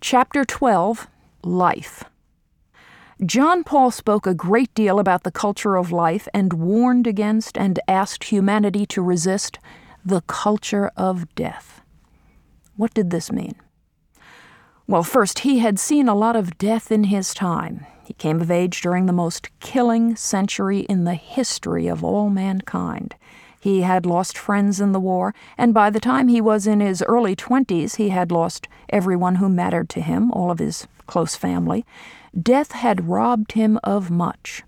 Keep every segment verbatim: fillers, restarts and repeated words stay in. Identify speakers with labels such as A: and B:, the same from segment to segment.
A: Chapter twelve, Life. John Paul spoke a great deal about the culture of life and warned against and asked humanity to resist the culture of death. What did this mean? Well, first, he had seen a lot of death in his time. He came of age during the most killing century in the history of all mankind. He had lost friends in the war, and by the time he was in his early twenties, he had lost everyone who mattered to him, all of his close family. Death had robbed him of much.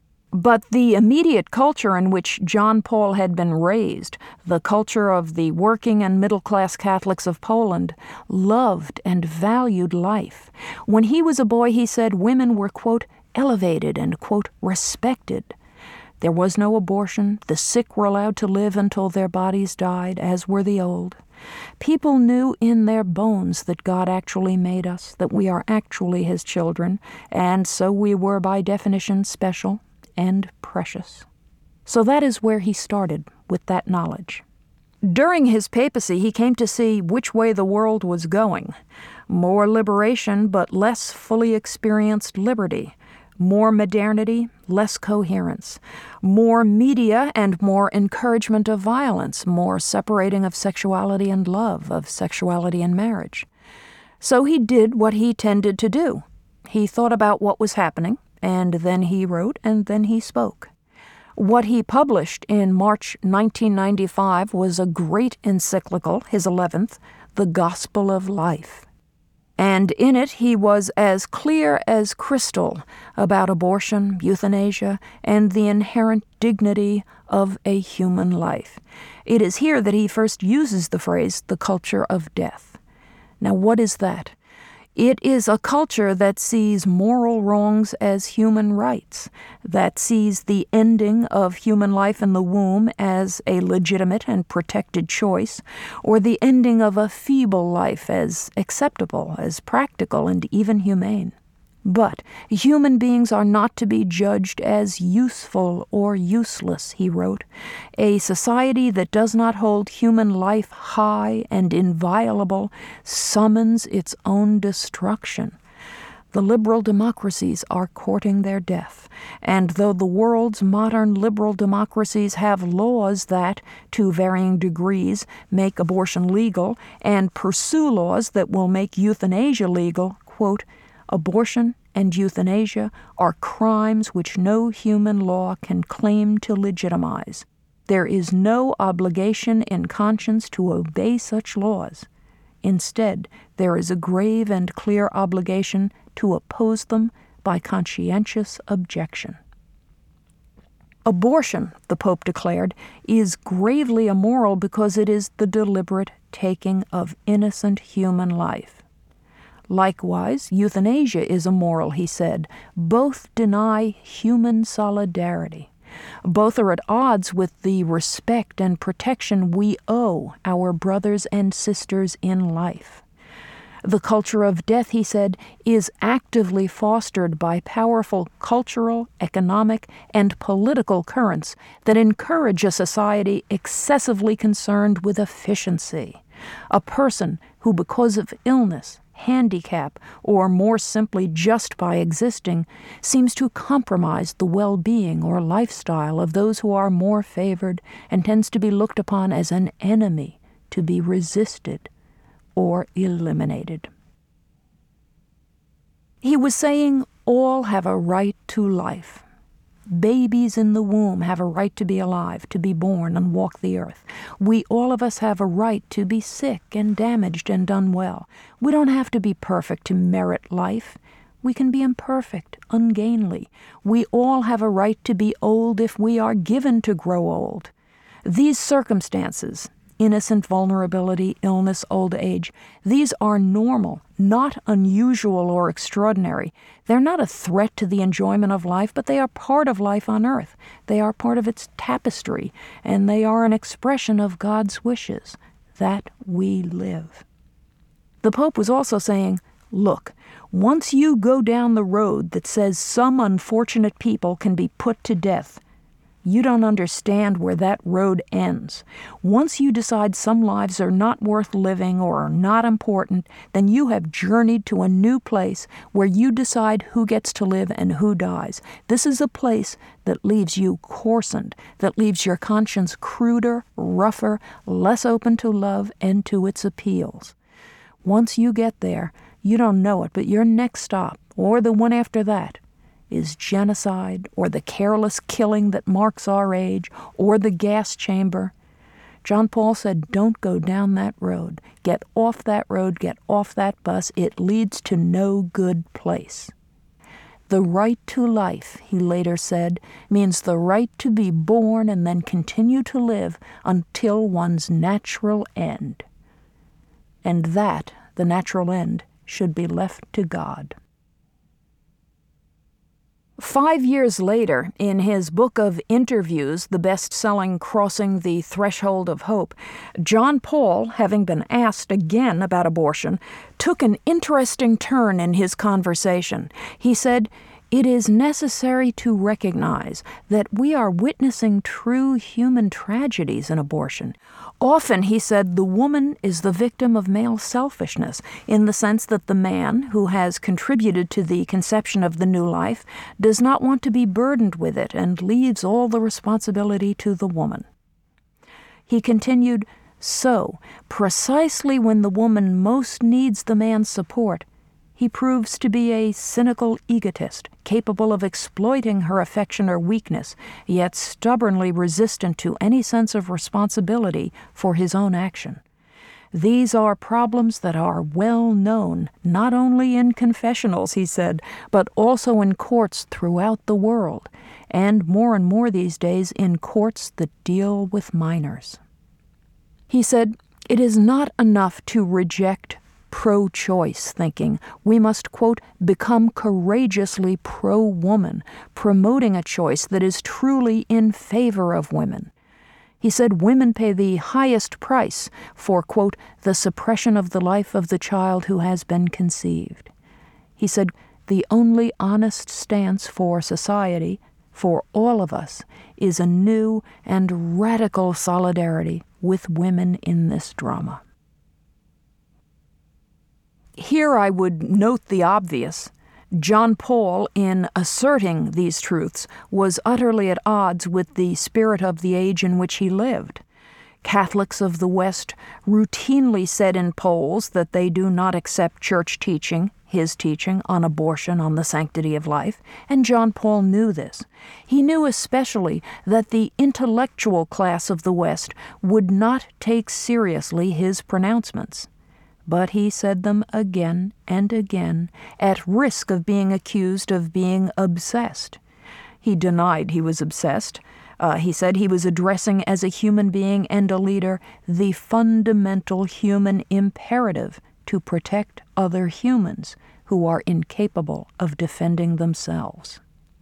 A: But the immediate culture in which John Paul had been raised, the culture of the working and middle-class Catholics of Poland, loved and valued life. When he was a boy, he said women were, quote, elevated and, quote, respected. There was no abortion. The sick were allowed to live until their bodies died, as were the old. People knew in their bones that God actually made us, that we are actually His children, and so we were by definition special and precious. So that is where he started, with that knowledge. During his papacy, he came to see which way the world was going. More liberation, but less fully experienced liberty. More modernity, less coherence. More media and more encouragement of violence. More separating of sexuality and love, of sexuality and marriage. So he did what he tended to do. He thought about what was happening, and then he wrote, and then he spoke. What he published in March nineteen ninety-five was a great encyclical, his eleventh, The Gospel of Life. And in it he was as clear as crystal about abortion, euthanasia, and the inherent dignity of a human life. It is here that he first uses the phrase, the culture of death. Now, what is that? It is a culture that sees moral wrongs as human rights, that sees the ending of human life in the womb as a legitimate and protected choice, or the ending of a feeble life as acceptable, as practical, and even humane. But human beings are not to be judged as useful or useless, he wrote. A society that does not hold human life high and inviolable summons its own destruction. The liberal democracies are courting their death, and though the world's modern liberal democracies have laws that, to varying degrees, make abortion legal and pursue laws that will make euthanasia legal, quote, abortion and euthanasia are crimes which no human law can claim to legitimize. There is no obligation in conscience to obey such laws. Instead, there is a grave and clear obligation to oppose them by conscientious objection. Abortion, the Pope declared, is gravely immoral because it is the deliberate taking of innocent human life. Likewise, euthanasia is immoral, he said. Both deny human solidarity. Both are at odds with the respect and protection we owe our brothers and sisters in life. The culture of death, he said, is actively fostered by powerful cultural, economic, and political currents that encourage a society excessively concerned with efficiency. A person who, because of illness, handicap, or more simply just by existing, seems to compromise the well-being or lifestyle of those who are more favored and tends to be looked upon as an enemy to be resisted or eliminated. He was saying all have a right to life. Babies in the womb have a right to be alive, to be born and walk the earth. We, all of us, have a right to be sick and damaged and unwell. We don't have to be perfect to merit life. We can be imperfect, ungainly. We all have a right to be old if we are given to grow old. These circumstances, innocent vulnerability, illness, old age, these are normal, not unusual or extraordinary. They're not a threat to the enjoyment of life, but they are part of life on earth. They are part of its tapestry, and they are an expression of God's wishes, that we live. The Pope was also saying, look, once you go down the road that says some unfortunate people can be put to death, You don't understand where that road ends. Once you decide some lives are not worth living or are not important, then you have journeyed to a new place where you decide who gets to live and who dies. This is a place that leaves you coarsened, that leaves your conscience cruder, rougher, less open to love and to its appeals. Once you get there, you don't know it, but your next stop, or the one after that, is genocide, or the careless killing that marks our age, or the gas chamber. John Paul said, don't go down that road. Get off that road, get off that bus. It leads to no good place. The right to life, he later said, means the right to be born and then continue to live until one's natural end. And that, the natural end, should be left to God. Five years later, in his book of interviews, the best-selling Crossing the Threshold of Hope, John Paul, having been asked again about abortion, took an interesting turn in his conversation. He said, "It is necessary to recognize that we are witnessing true human tragedies in abortion. Often," he said, "the woman is the victim of male selfishness, in the sense that the man, who has contributed to the conception of the new life, does not want to be burdened with it and leaves all the responsibility to the woman." He continued, "So, precisely when the woman most needs the man's support, he proves to be a cynical egotist, capable of exploiting her affection or weakness, yet stubbornly resistant to any sense of responsibility for his own action. These are problems that are well known, not only in confessionals," he said, "but also in courts throughout the world, and more and more these days in courts that deal with minors." He said, "It is not enough to reject pro-choice thinking. We must, quote, become courageously pro-woman, promoting a choice that is truly in favor of women." He said women pay the highest price for, quote, the suppression of the life of the child who has been conceived. He said the only honest stance for society, for all of us, is a new and radical solidarity with women in this drama. Here I would note the obvious. John Paul, in asserting these truths, was utterly at odds with the spirit of the age in which he lived. Catholics of the West routinely said in polls that they do not accept church teaching, his teaching, on abortion, on the sanctity of life, and John Paul knew this. He knew especially that the intellectual class of the West would not take seriously his pronouncements. But he said them again and again, at risk of being accused of being obsessed. He denied he was obsessed. Uh, he said he was addressing as a human being and a leader the fundamental human imperative to protect other humans who are incapable of defending themselves.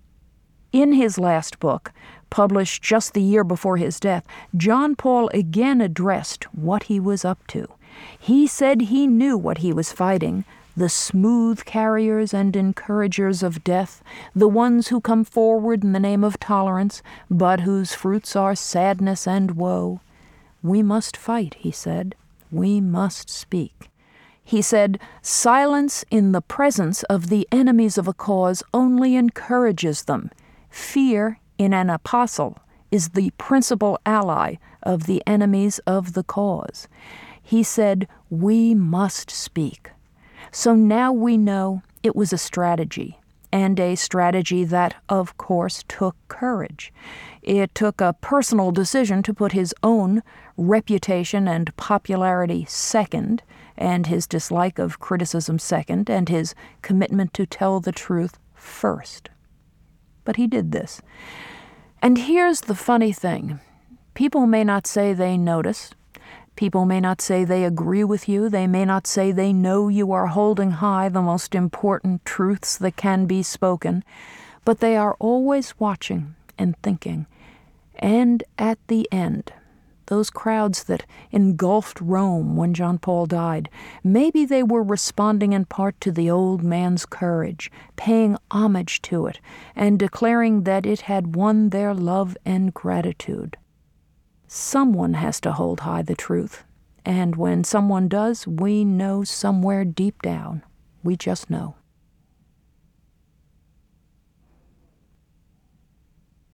A: In his last book, published just the year before his death, John Paul again addressed what he was up to. He said he knew what he was fighting, the smooth carriers and encouragers of death, the ones who come forward in the name of tolerance, but whose fruits are sadness and woe. We must fight, he said. We must speak. He said, silence in the presence of the enemies of a cause only encourages them. Fear in an apostle is the principal ally of the enemies of the cause. He said, we must speak. So now we know it was a strategy, and a strategy that, of course, took courage. It took a personal decision to put his own reputation and popularity second, and his dislike of criticism second, and his commitment to tell the truth first. But he did this. And here's the funny thing. People may not say they notice. People may not say they agree with you. They may not say they know you are holding high the most important truths that can be spoken. But they are always watching and thinking. And at the end, those crowds that engulfed Rome when John Paul died, maybe they were responding in part to the old man's courage, paying homage to it, and declaring that it had won their love and gratitude. Someone has to hold high the truth, and when someone does, we know somewhere deep down. We just know.